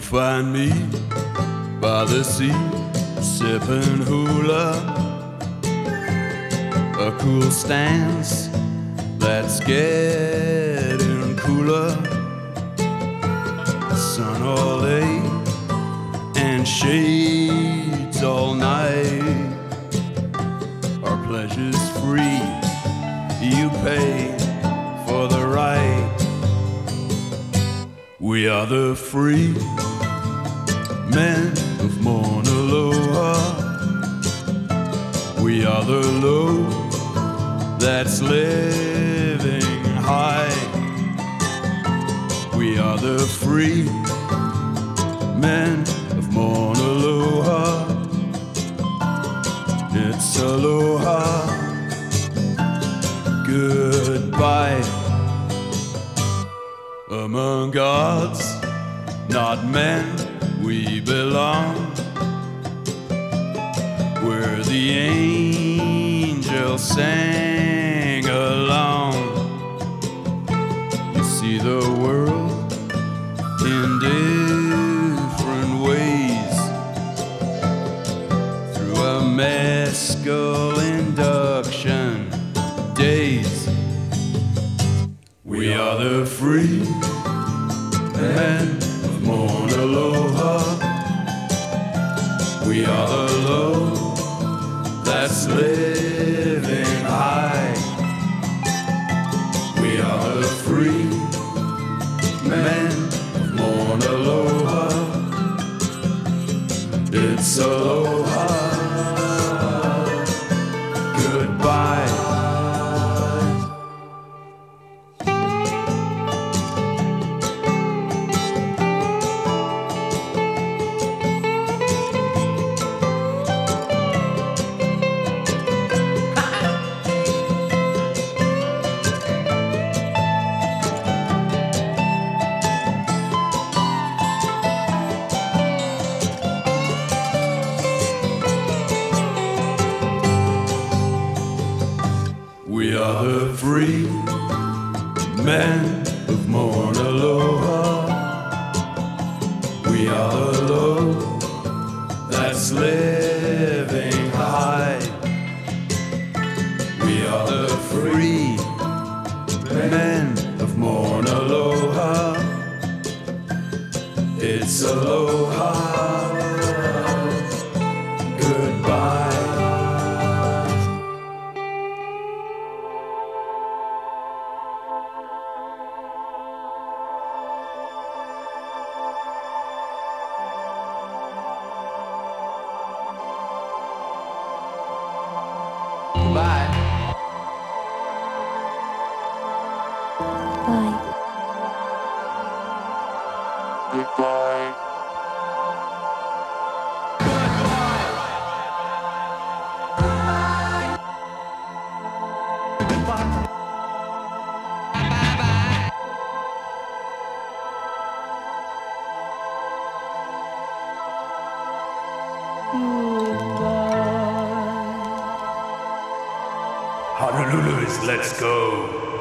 find me by the sea, sipping hula, a cool stance that's getting cooler. Sun all day and shades all night. Our pleasure's free, you pay for the right. We are the free men of Mauna Loa. We are the low that's living high. We are the free men of Mauna Loa. It's aloha, goodbye. Among gods, not men, we belong. Where the angels sang along. You see the world in different ways through a mescal induction days. We are the free men of Mauna Loa. We are the low that's living high. We are the free men of Mauna Loa. It's aloha, goodbye. We are the free men of Mauna Loa. We are the low that's living high. We are the free men of Mauna Loa. It's aloha, goodbye. Bye. Bye. Goodbye. Honolulu's Let's Go.